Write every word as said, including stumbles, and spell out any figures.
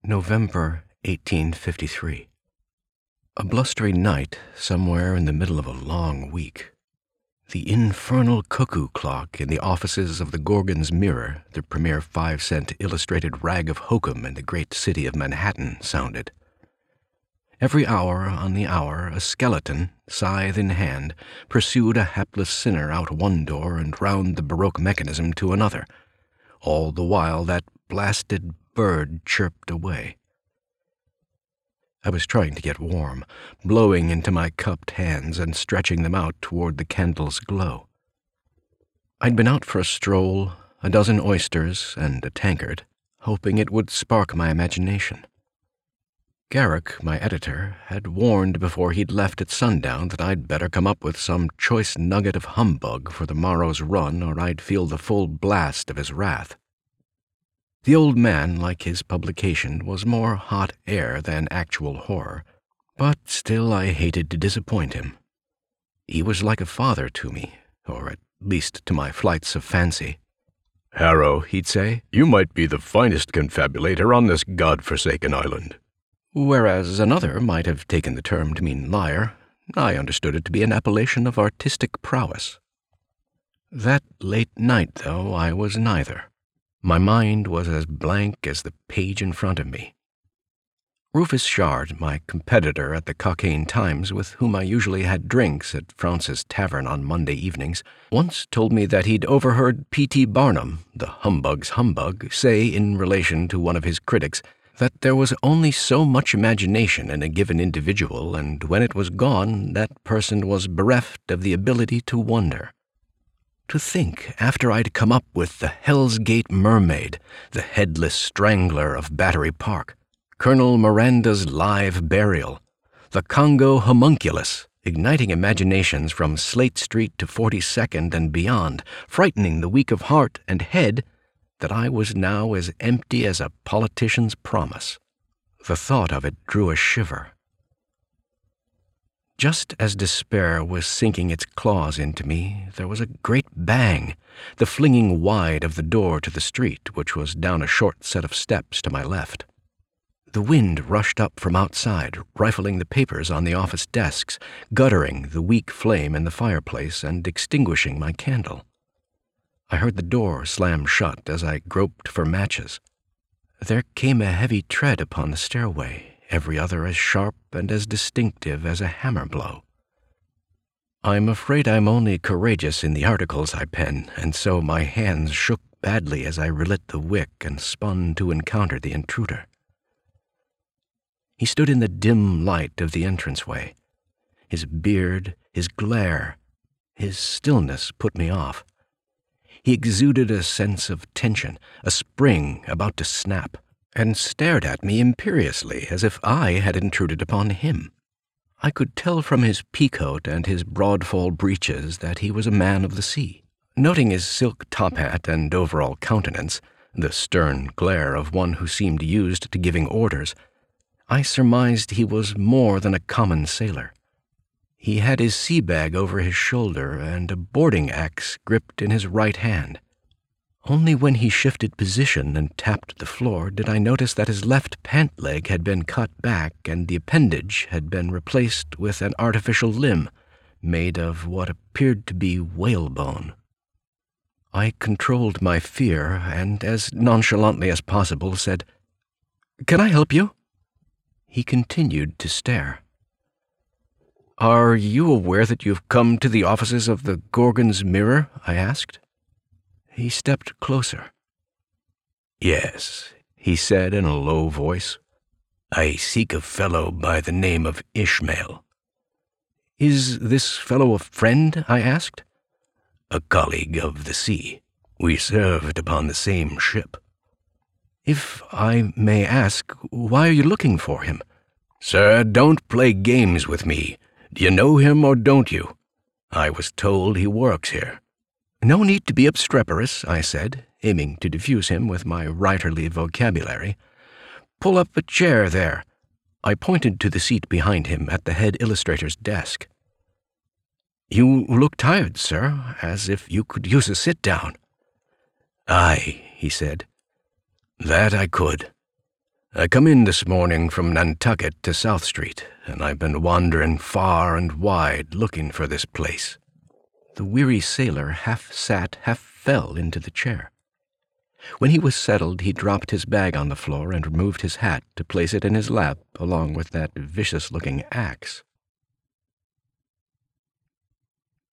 November eighteen fifty-three. A blustery night somewhere in the middle of a long week. The infernal cuckoo clock in the offices of the Gorgon's Mirror, the premier five-cent illustrated rag of hokum in the great city of Manhattan, sounded. Every hour on the hour a skeleton, scythe in hand, pursued a hapless sinner out one door and round the Baroque mechanism to another. All the while that blasted bird chirped away. I was trying to get warm, blowing into my cupped hands and stretching them out toward the candle's glow. I'd been out for a stroll, a dozen oysters, and a tankard, hoping it would spark my imagination. Garrick, my editor, had warned before he'd left at sundown that I'd better come up with some choice nugget of humbug for the morrow's run, or I'd feel the full blast of his wrath. The old man, like his publication, was more hot air than actual horror, but still I hated to disappoint him. He was like a father to me, or at least to my flights of fancy. "Harrow," he'd say, "you might be the finest confabulator on this god-forsaken island." Whereas another might have taken the term to mean liar, I understood it to be an appellation of artistic prowess. That late night, though, I was neither. My mind was as blank as the page in front of me. Rufus Shard, my competitor at the Cockaigne Times, with whom I usually had drinks at Francis Tavern on Monday evenings, once told me that he'd overheard P T Barnum, the humbug's humbug, say in relation to one of his critics that there was only so much imagination in a given individual, and when it was gone, that person was bereft of the ability to wonder. To think, after I'd come up with the Hell's Gate Mermaid, the Headless Strangler of Battery Park, Colonel Miranda's Live Burial, the Congo Homunculus, igniting imaginations from Slate Street to forty-second and beyond, frightening the weak of heart and head, that I was now as empty as a politician's promise. The thought of it drew a shiver. Just as despair was sinking its claws into me, there was a great bang, the flinging wide of the door to the street, which was down a short set of steps to my left. The wind rushed up from outside, rifling the papers on the office desks, guttering the weak flame in the fireplace, and extinguishing my candle. I heard the door slam shut as I groped for matches. There came a heavy tread upon the stairway, every other as sharp and as distinctive as a hammer blow. I'm afraid I'm only courageous in the articles I pen, and so my hands shook badly as I relit the wick and spun to encounter the intruder. He stood in the dim light of the entranceway. His beard, his glare, his stillness put me off. He exuded a sense of tension, a spring about to snap, and stared at me imperiously as if I had intruded upon him. I could tell from his peacoat and his broad-fall breeches that he was a man of the sea. Noting his silk top hat and overall countenance, the stern glare of one who seemed used to giving orders, I surmised he was more than a common sailor. He had his sea bag over his shoulder and a boarding axe gripped in his right hand. Only when he shifted position and tapped the floor did I notice that his left pant leg had been cut back and the appendage had been replaced with an artificial limb made of what appeared to be whalebone. I controlled my fear and, as nonchalantly as possible, said, "Can I help you?" He continued to stare. "Are you aware that you've come to the offices of the Gorgon's Mirror?" I asked. He stepped closer. "Yes," he said in a low voice. "I seek a fellow by the name of Ishmael." "Is this fellow a friend?" I asked. "A colleague of the sea. We served upon the same ship." "If I may ask, why are you looking for him?" "Sir, don't play games with me. Do you know him or don't you? I was told he works here." "No need to be obstreperous," I said, aiming to diffuse him with my writerly vocabulary. "Pull up a chair there." I pointed to the seat behind him at the head illustrator's desk. "You look tired, sir, as if you could use a sit-down." "Aye," he said. "That I could. I come in this morning from Nantucket to South Street, and I've been wandering far and wide looking for this place." The weary sailor half sat, half fell into the chair. When he was settled, he dropped his bag on the floor and removed his hat to place it in his lap along with that vicious-looking axe.